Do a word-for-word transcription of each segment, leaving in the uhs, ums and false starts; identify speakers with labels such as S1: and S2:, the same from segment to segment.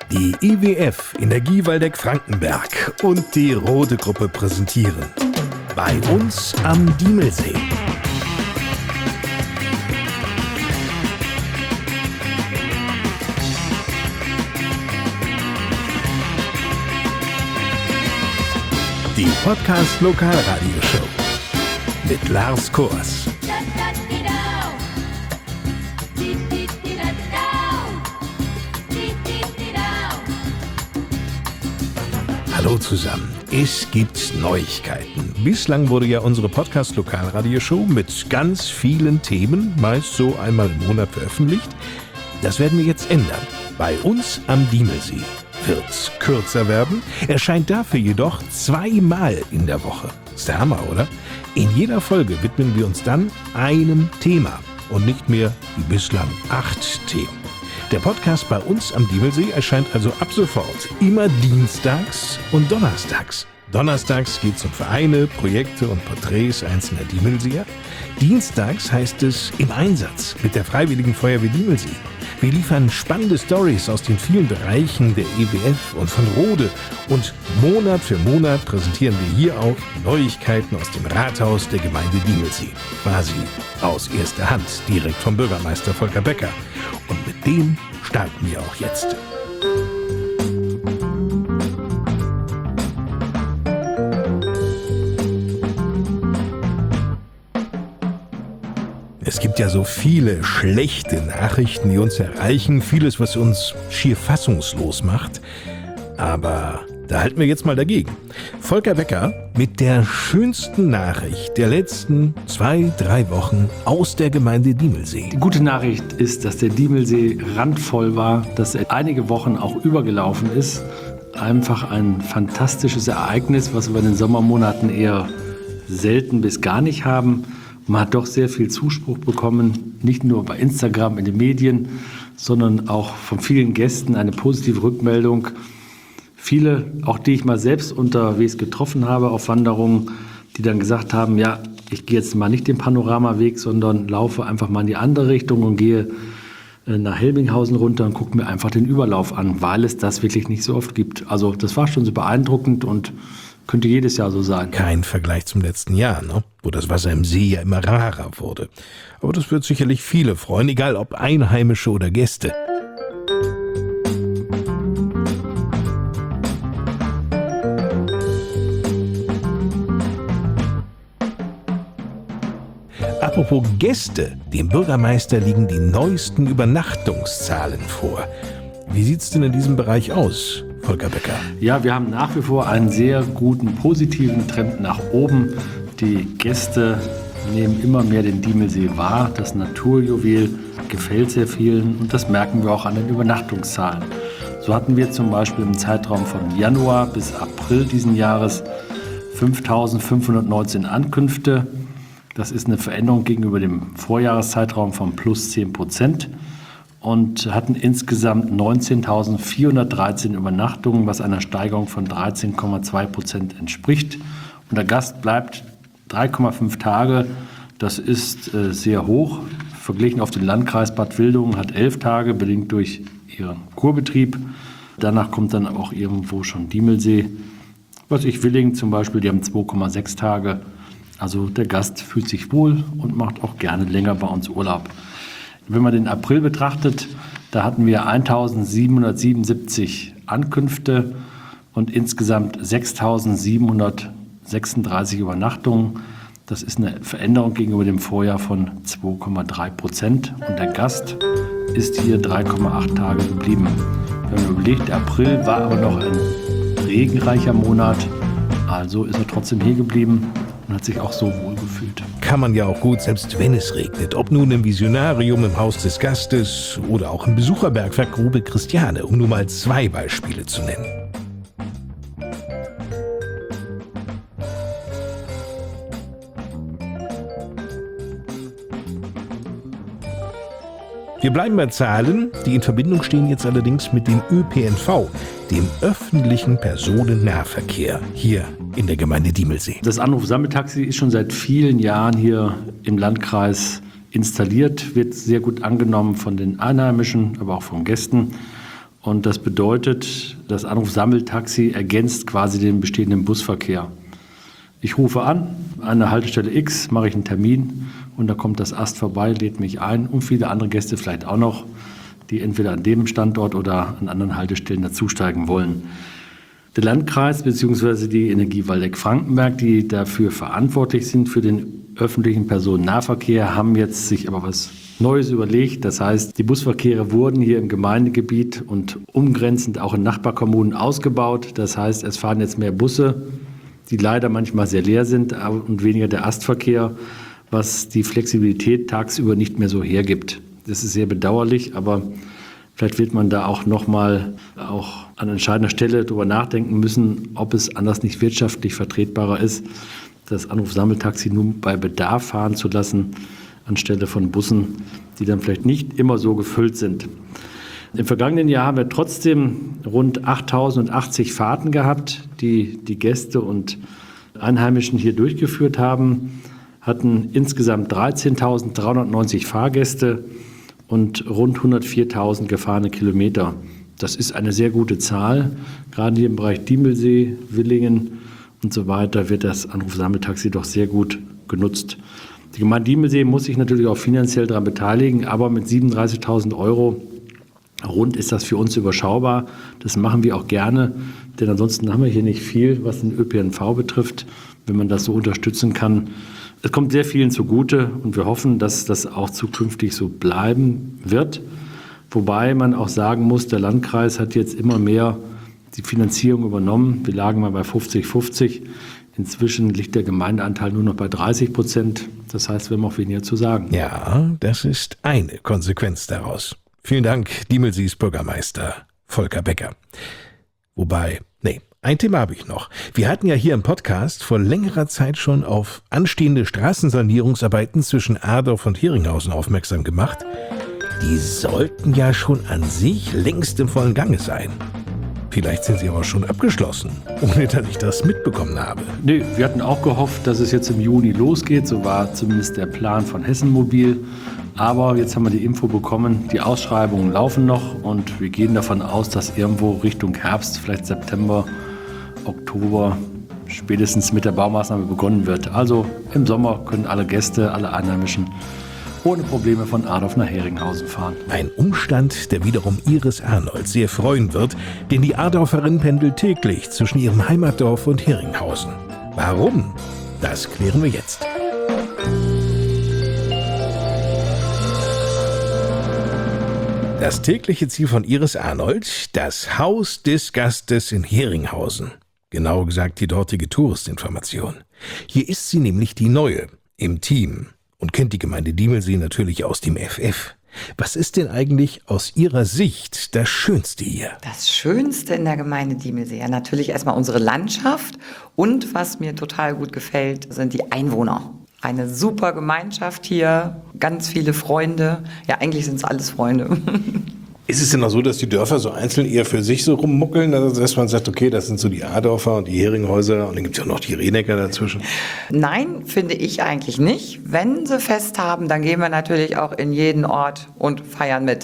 S1: Die I W F Energie Waldeck-Frankenberg und die Rode Gruppe präsentieren Bei uns am Diemelsee. Die Podcast Lokalradioshow mit Lars Kors. Hallo zusammen, es gibt Neuigkeiten. Bislang wurde ja unsere Podcast-Lokalradioshow mit ganz vielen Themen, meist so einmal im Monat veröffentlicht. Das werden wir jetzt ändern. Bei uns am Diemelsee wird's kürzer werden, erscheint dafür jedoch zweimal in der Woche. Ist der Hammer, oder? In jeder Folge widmen wir uns dann einem Thema und nicht mehr wie bislang acht Themen. Der Podcast bei uns am Diemelsee erscheint also ab sofort immer dienstags und donnerstags. Donnerstags geht es um Vereine, Projekte und Porträts einzelner Diemelseer. Dienstags heißt es im Einsatz mit der Freiwilligen Feuerwehr Diemelsee. Wir liefern spannende Storys aus den vielen Bereichen der E W F und von Rode. Und Monat für Monat präsentieren wir hier auch Neuigkeiten aus dem Rathaus der Gemeinde Diemelsee. Quasi aus erster Hand, direkt vom Bürgermeister Volker Becker. Und mit dem starten wir auch jetzt. Es gibt ja so viele schlechte Nachrichten, die uns erreichen, vieles, was uns schier fassungslos macht. Aber da halten wir jetzt mal dagegen. Volker Becker mit der schönsten Nachricht der letzten zwei, drei Wochen aus der Gemeinde Diemelsee.
S2: Die gute Nachricht ist, dass der Diemelsee randvoll war, dass er einige Wochen auch übergelaufen ist. Einfach ein fantastisches Ereignis, was wir in den Sommermonaten eher selten bis gar nicht haben. Man hat doch sehr viel Zuspruch bekommen, nicht nur bei Instagram, in den Medien, sondern auch von vielen Gästen eine positive Rückmeldung. Viele, auch die ich mal selbst unterwegs getroffen habe auf Wanderungen, die dann gesagt haben, ja, ich gehe jetzt mal nicht den Panoramaweg, sondern laufe einfach mal in die andere Richtung und gehe nach Helbinghausen runter und gucke mir einfach den Überlauf an, weil es das wirklich nicht so oft gibt. Also das war schon so beeindruckend und könnte jedes Jahr so sein.
S1: Kein Vergleich zum letzten Jahr, ne? Wo das Wasser im See ja immer rarer wurde. Aber das wird sicherlich viele freuen, egal ob Einheimische oder Gäste. Apropos Gäste, dem Bürgermeister liegen die neuesten Übernachtungszahlen vor. Wie sieht's denn in diesem Bereich aus, Volker Becker?
S2: Ja, wir haben nach wie vor einen sehr guten, positiven Trend nach oben. Die Gäste nehmen immer mehr den Diemelsee wahr. Das Naturjuwel gefällt sehr vielen und das merken wir auch an den Übernachtungszahlen. So hatten wir zum Beispiel im Zeitraum von Januar bis April diesen Jahres fünftausendfünfhundertneunzehn Ankünfte. Das ist eine Veränderung gegenüber dem Vorjahreszeitraum von plus zehn Prozent. Und hatten insgesamt neunzehntausendvierhundertdreizehn Übernachtungen, was einer Steigerung von dreizehn Komma zwei Prozent entspricht. Und der Gast bleibt drei Komma fünf Tage. Das ist äh, sehr hoch. Verglichen auf den Landkreis Bad Wildungen hat elf Tage, bedingt durch ihren Kurbetrieb. Danach kommt dann auch irgendwo schon Diemelsee. Was ich Willingen zum Beispiel, die haben zwei Komma sechs Tage. Also der Gast fühlt sich wohl und macht auch gerne länger bei uns Urlaub. Wenn man den April betrachtet, da hatten wir eintausendsiebenhundertsiebenundsiebzig Ankünfte und insgesamt sechstausendsiebenhundertsechsunddreißig Übernachtungen. Das ist eine Veränderung gegenüber dem Vorjahr von zwei Komma drei Prozent und der Gast ist hier drei Komma acht Tage geblieben. Wenn man überlegt, der April war aber noch ein regenreicher Monat, also ist er trotzdem hier geblieben und hat sich auch so wohl gefühlt.
S1: Kann man ja auch gut, selbst wenn es regnet. Ob nun im Visionarium, im Haus des Gastes oder auch im Besucherbergwerk Grube Christiane, um nur mal zwei Beispiele zu nennen. Wir bleiben bei Zahlen, die in Verbindung stehen jetzt allerdings mit dem Ö P N V, dem öffentlichen Personennahverkehr hier in der Gemeinde Diemelsee.
S2: Das Anruf-Sammeltaxi ist schon seit vielen Jahren hier im Landkreis installiert, wird sehr gut angenommen von den Einheimischen, aber auch von Gästen. Und das bedeutet, das Anruf-Sammeltaxi ergänzt quasi den bestehenden Busverkehr. Ich rufe an, an der Haltestelle X, mache ich einen Termin und da kommt das Ast vorbei, lädt mich ein und viele andere Gäste vielleicht auch noch, die entweder an dem Standort oder an anderen Haltestellen dazusteigen wollen. Der Landkreis bzw. die Energie Waldeck-Frankenberg, die dafür verantwortlich sind für den öffentlichen Personennahverkehr, haben jetzt sich aber was Neues überlegt. Das heißt, die Busverkehre wurden hier im Gemeindegebiet und umgrenzend auch in Nachbarkommunen ausgebaut. Das heißt, es fahren jetzt mehr Busse, die leider manchmal sehr leer sind und weniger der Astverkehr, was die Flexibilität tagsüber nicht mehr so hergibt. Das ist sehr bedauerlich, aber vielleicht wird man da auch nochmal auch an entscheidender Stelle darüber nachdenken müssen, ob es anders nicht wirtschaftlich vertretbarer ist, das Anruf-Sammeltaxi nun bei Bedarf fahren zu lassen, anstelle von Bussen, die dann vielleicht nicht immer so gefüllt sind. Im vergangenen Jahr haben wir trotzdem rund achttausendachtzig Fahrten gehabt, die die Gäste und Einheimischen hier durchgeführt haben, hatten insgesamt dreizehntausenddreihundertneunzig Fahrgäste und rund hundertviertausend gefahrene Kilometer. Das ist eine sehr gute Zahl. Gerade hier im Bereich Diemelsee, Willingen und so weiter wird das Anruf-Sammeltaxi doch sehr gut genutzt. Die Gemeinde Diemelsee muss sich natürlich auch finanziell daran beteiligen, aber mit siebenunddreißigtausend Euro rund ist das für uns überschaubar. Das machen wir auch gerne, denn ansonsten haben wir hier nicht viel, was den Ö P N V betrifft, wenn man das so unterstützen kann. Es kommt sehr vielen zugute und wir hoffen, dass das auch zukünftig so bleiben wird. Wobei man auch sagen muss, der Landkreis hat jetzt immer mehr die Finanzierung übernommen. Wir lagen mal bei fünfzig fünfzig. Inzwischen liegt der Gemeindeanteil nur noch bei dreißig Prozent. Das heißt, wir haben auch weniger zu sagen.
S1: Ja, das ist eine Konsequenz daraus. Vielen Dank, Diemelsees Bürgermeister Volker Becker. Wobei, nee, ein Thema habe ich noch. Wir hatten ja hier im Podcast vor längerer Zeit schon auf anstehende Straßensanierungsarbeiten zwischen Adorf und Heringhausen aufmerksam gemacht. Die sollten ja schon an sich längst im vollen Gange sein. Vielleicht sind sie aber schon abgeschlossen, ohne dass ich das mitbekommen habe.
S2: Nee, wir hatten auch gehofft, dass es jetzt im Juni losgeht. So war zumindest der Plan von Hessen Mobil. Aber jetzt haben wir die Info bekommen, die Ausschreibungen laufen noch und wir gehen davon aus, dass irgendwo Richtung Herbst, vielleicht September, Oktober, spätestens mit der Baumaßnahme begonnen wird. Also im Sommer können alle Gäste, alle Einheimischen ohne Probleme von Adorf nach Heringhausen fahren.
S1: Ein Umstand, der wiederum Iris Arnold sehr freuen wird, denn die Adorferin pendelt täglich zwischen ihrem Heimatdorf und Heringhausen. Warum? Das klären wir jetzt. Das tägliche Ziel von Iris Arnold, das Haus des Gastes in Heringhausen. Genauer gesagt die dortige Touristinformation. Hier ist sie nämlich die Neue im Team und kennt die Gemeinde Diemelsee natürlich aus dem F F. Was ist denn eigentlich aus Ihrer Sicht das Schönste hier?
S3: Das Schönste in der Gemeinde Diemelsee, ja, natürlich erstmal unsere Landschaft und was mir total gut gefällt, sind die Einwohner. Eine super Gemeinschaft hier, ganz viele Freunde. Ja, eigentlich sind es alles Freunde.
S1: Ist es denn auch so, dass die Dörfer so einzeln eher für sich so rummuckeln, also dass man sagt, okay, das sind so die Adorfer und die Heringhäuser und dann gibt es ja auch noch die Rehnecker dazwischen?
S3: Nein, finde ich eigentlich nicht. Wenn sie Fest haben, dann gehen wir natürlich auch in jeden Ort und feiern mit.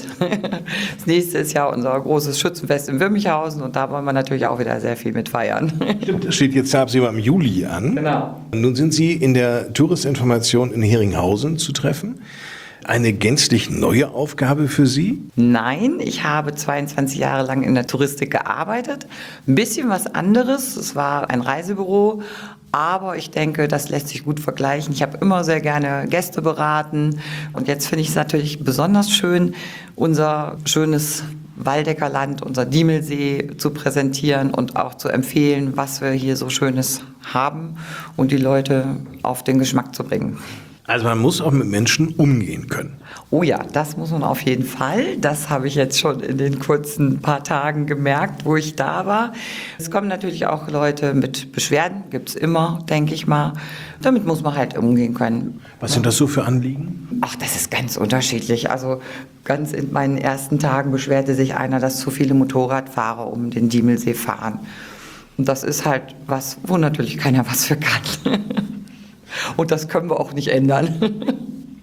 S3: Das nächste ist ja unser großes Schützenfest in Würmichhausen und da wollen wir natürlich auch wieder sehr viel mit feiern.
S1: Stimmt, das steht jetzt tagsüber im Juli an.
S3: Genau.
S1: Nun sind Sie in der Touristinformation in Heringhausen zu treffen. Eine gänzlich neue Aufgabe für Sie?
S3: Nein, ich habe zweiundzwanzig Jahre lang in der Touristik gearbeitet. Ein bisschen was anderes. Es war ein Reisebüro, aber ich denke, das lässt sich gut vergleichen. Ich habe immer sehr gerne Gäste beraten und jetzt finde ich es natürlich besonders schön, unser schönes Waldecker Land, unser Diemelsee zu präsentieren und auch zu empfehlen, was wir hier so Schönes haben und die Leute auf den Geschmack zu bringen.
S1: Also man muss auch mit Menschen umgehen können.
S3: Oh ja, das muss man auf jeden Fall. Das habe ich jetzt schon in den kurzen paar Tagen gemerkt, wo ich da war. Es kommen natürlich auch Leute mit Beschwerden, gibt es immer, denke ich mal. Damit muss man halt umgehen können.
S1: Was sind das so für Anliegen?
S3: Ach, das ist ganz unterschiedlich. Also ganz in meinen ersten Tagen beschwerte sich einer, dass zu viele Motorradfahrer um den Diemelsee fahren. Und das ist halt was, wo natürlich keiner was für kann. Und das können wir auch nicht ändern.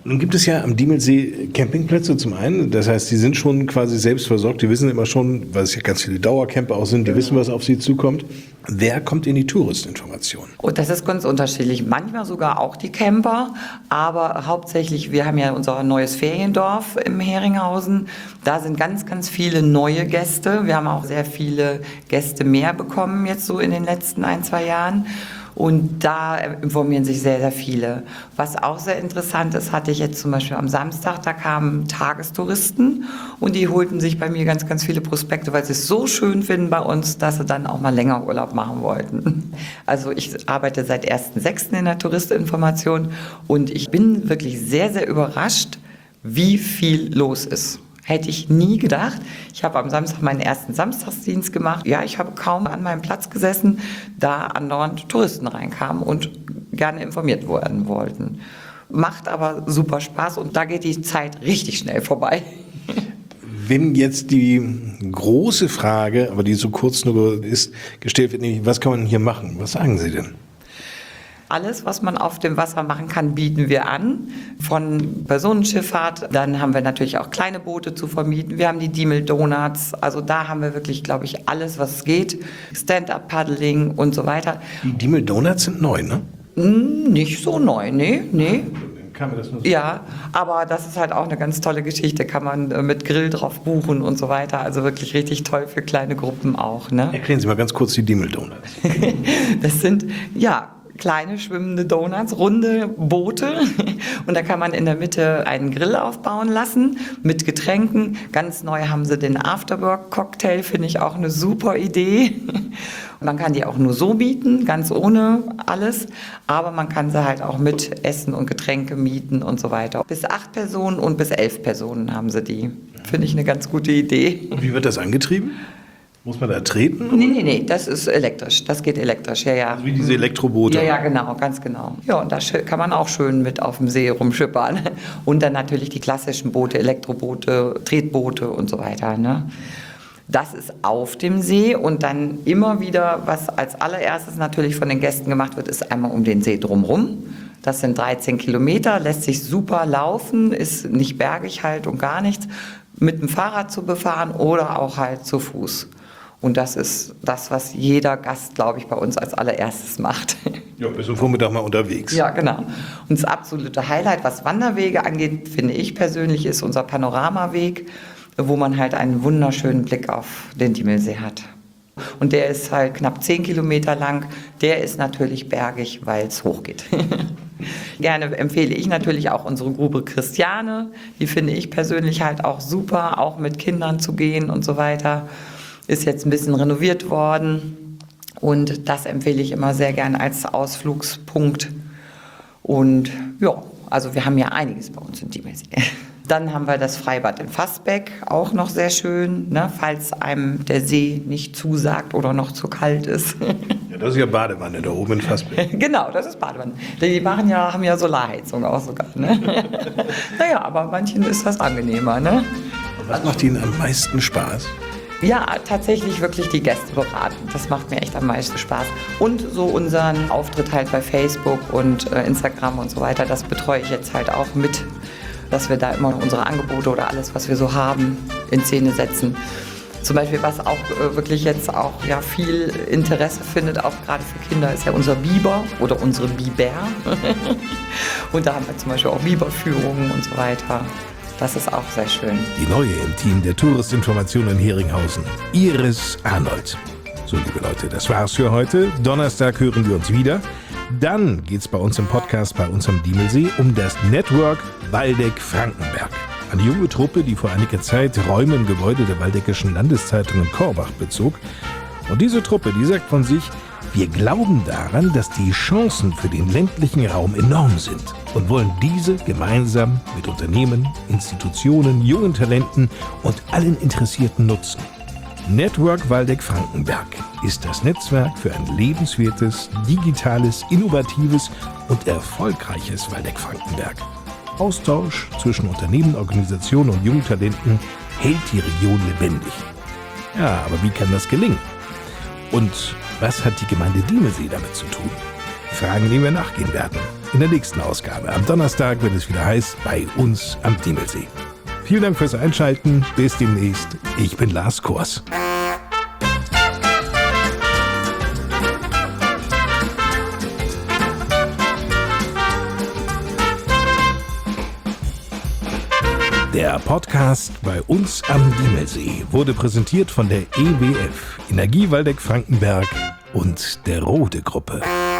S1: Nun gibt es ja am Diemelsee Campingplätze zum einen, das heißt, die sind schon quasi selbst versorgt, die wissen immer schon, weil es ja ganz viele Dauercamper auch sind, die wissen, was auf sie zukommt. Wer kommt in die Touristinformation?
S3: Und das ist ganz unterschiedlich, manchmal sogar auch die Camper, aber hauptsächlich, wir haben ja unser neues Feriendorf im Heringhausen, da sind ganz, ganz viele neue Gäste, wir haben auch sehr viele Gäste mehr bekommen jetzt so in den letzten ein, zwei Jahren. Und da informieren sich sehr, sehr viele. Was auch sehr interessant ist, hatte ich jetzt zum Beispiel am Samstag, da kamen Tagestouristen und die holten sich bei mir ganz, ganz viele Prospekte, weil sie es so schön finden bei uns, dass sie dann auch mal länger Urlaub machen wollten. Also ich arbeite seit ersten sechsten in der Touristinformation und ich bin wirklich sehr, sehr überrascht, wie viel los ist. Hätte ich nie gedacht. Ich habe am Samstag meinen ersten Samstagsdienst gemacht. Ja, ich habe kaum an meinem Platz gesessen, da andauernd Touristen reinkamen und gerne informiert werden wollten. Macht aber super Spaß und da geht die Zeit richtig schnell vorbei.
S1: Wenn jetzt die große Frage, aber die so kurz nur ist, gestellt wird, nämlich, was kann man hier machen? Was sagen Sie denn?
S3: Alles, was man auf dem Wasser machen kann, bieten wir an. Von Personenschifffahrt, dann haben wir natürlich auch kleine Boote zu vermieten. Wir haben die Diemel Donuts, also da haben wir wirklich, glaube ich, alles, was es geht. Stand-up-Paddling und so weiter.
S1: Die Diemel Donuts sind neu, ne?
S3: Nicht so neu, nee, nee.
S1: Kann man das nur so?
S3: Ja, aber das ist halt auch eine ganz tolle Geschichte, kann man mit Grill drauf buchen und so weiter. Also wirklich richtig toll für kleine Gruppen auch, ne?
S1: Erklären Sie mal ganz kurz die Diemel Donuts.
S3: Das sind, ja, kleine schwimmende Donuts, runde Boote und da kann man in der Mitte einen Grill aufbauen lassen mit Getränken. Ganz neu haben sie den Afterwork-Cocktail, finde ich auch eine super Idee. Man kann die auch nur so bieten, ganz ohne alles, aber man kann sie halt auch mit Essen und Getränke mieten und so weiter. Bis acht Personen und bis elf Personen haben sie die. Finde ich eine ganz gute Idee.
S1: Und wie wird das angetrieben? Muss man da treten?
S3: Nee, nee, nee, das ist elektrisch. Das geht elektrisch, ja, ja.
S1: Also wie diese Elektroboote?
S3: Ja, ja, genau, ganz genau. Ja, und da kann man auch schön mit auf dem See rumschippern. Und dann natürlich die klassischen Boote, Elektroboote, Tretboote und so weiter, ne? Das ist auf dem See und dann immer wieder, was als allererstes natürlich von den Gästen gemacht wird, ist einmal um den See drumherum. Das sind dreizehn Kilometer, lässt sich super laufen, ist nicht bergig halt und gar nichts, mit dem Fahrrad zu befahren oder auch halt zu Fuß. Und das ist das, was jeder Gast, glaube ich, bei uns als allererstes macht.
S1: Ja, bis zum Vormittag mal unterwegs.
S3: Ja, genau. Und das absolute Highlight, was Wanderwege angeht, finde ich persönlich, ist unser Panoramaweg, wo man halt einen wunderschönen Blick auf den Diemelsee hat. Und der ist halt knapp zehn Kilometer lang. Der ist natürlich bergig, weil es hochgeht. Gerne empfehle ich natürlich auch unsere Grube Christiane. Die finde ich persönlich halt auch super, auch mit Kindern zu gehen und so weiter. Ist jetzt ein bisschen renoviert worden und das empfehle ich immer sehr gern als Ausflugspunkt. Und ja, also wir haben ja einiges bei uns in Diemelsee. Dann haben wir das Freibad in Fassbeck, auch noch sehr schön, ne, falls einem der See nicht zusagt oder noch zu kalt ist.
S1: Ja, das ist ja Badewanne da oben in Fassbeck.
S3: Genau, das ist Badewanne. Die machen ja, haben ja Solarheizung auch sogar. Ne? Naja, aber manchen ist das angenehmer. Ne?
S1: Und was macht Ihnen am meisten Spaß?
S3: Ja, tatsächlich wirklich die Gäste beraten. Das macht mir echt am meisten Spaß. Und so unseren Auftritt halt bei Facebook und äh, Instagram und so weiter, das betreue ich jetzt halt auch mit, dass wir da immer unsere Angebote oder alles, was wir so haben, in Szene setzen. Zum Beispiel, was auch äh, wirklich jetzt auch ja, viel Interesse findet, auch gerade für Kinder, ist ja unser Biber oder unsere Biber. Und da haben wir zum Beispiel auch Biberführungen und so weiter. Das ist auch sehr schön.
S1: Die neue im Team der Touristinformation in Heringhausen, Iris Arnold. So, liebe Leute, das war's für heute. Donnerstag hören wir uns wieder. Dann geht's bei uns im Podcast bei uns am Diemelsee um das Network Waldeck-Frankenberg. Eine junge Truppe, die vor einiger Zeit Räume im Gebäude der Waldeckischen Landeszeitung in Korbach bezog. Und diese Truppe, die sagt von sich, wir glauben daran, dass die Chancen für den ländlichen Raum enorm sind und wollen diese gemeinsam mit Unternehmen, Institutionen, jungen Talenten und allen Interessierten nutzen. Network Waldeck-Frankenberg ist das Netzwerk für ein lebenswertes, digitales, innovatives und erfolgreiches Waldeck-Frankenberg. Austausch zwischen Unternehmen, Organisationen und jungen Talenten hält die Region lebendig. Ja, aber wie kann das gelingen? Und was hat die Gemeinde Diemelsee damit zu tun? Fragen, denen wir nachgehen werden. In der nächsten Ausgabe am Donnerstag, wenn es wieder heißt, bei uns am Diemelsee. Vielen Dank fürs Einschalten. Bis demnächst. Ich bin Lars Kors. Der Podcast bei uns am Diemelsee wurde präsentiert von der E W F, Energie Waldeck Frankenberg und der Rode Gruppe.